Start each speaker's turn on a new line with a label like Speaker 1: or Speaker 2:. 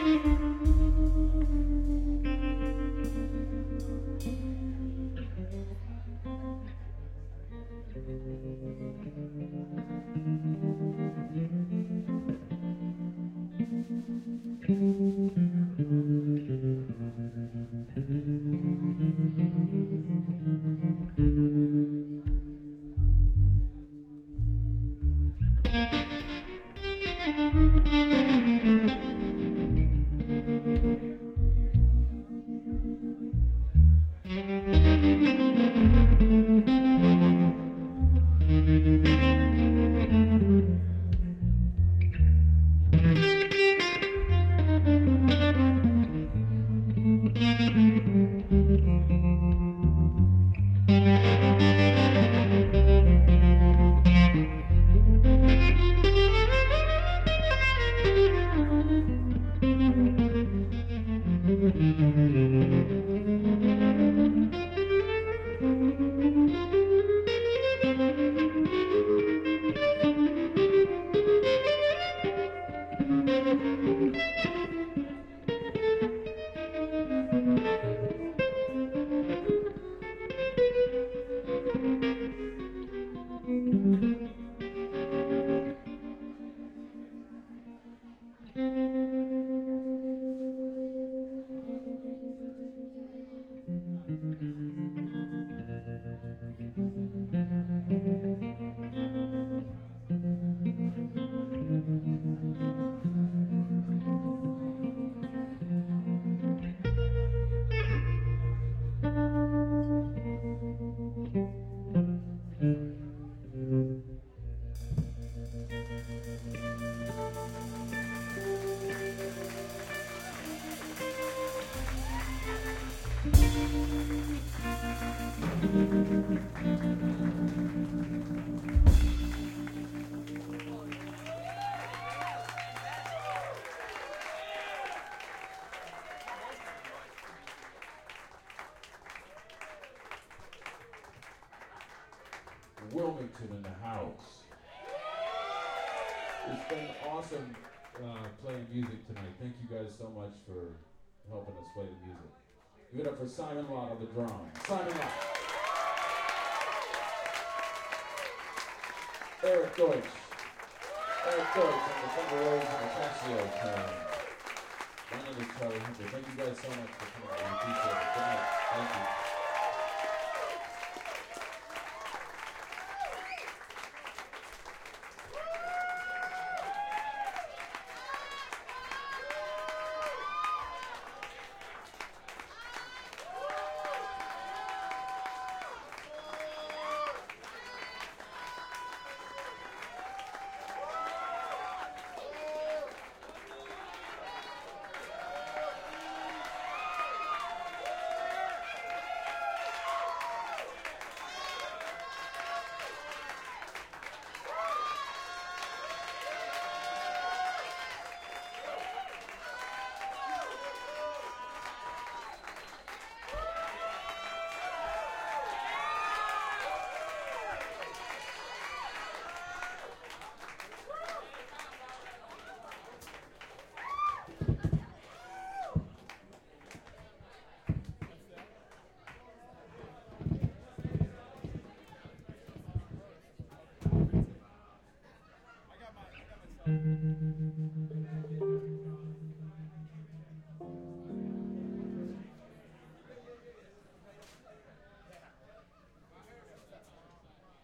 Speaker 1: Wilmington in the house. It's been awesome playing music tonight. Thank you guys so much for helping us play the music. Give it up for Simon Lott on the drums. Simon Lott. Eric Deutsch. Eric Deutsch on the Thunder Rose and the Casio. My name is Charlie Hunter. Thank you guys so much for coming. We appreciate it. Good night. Thank you.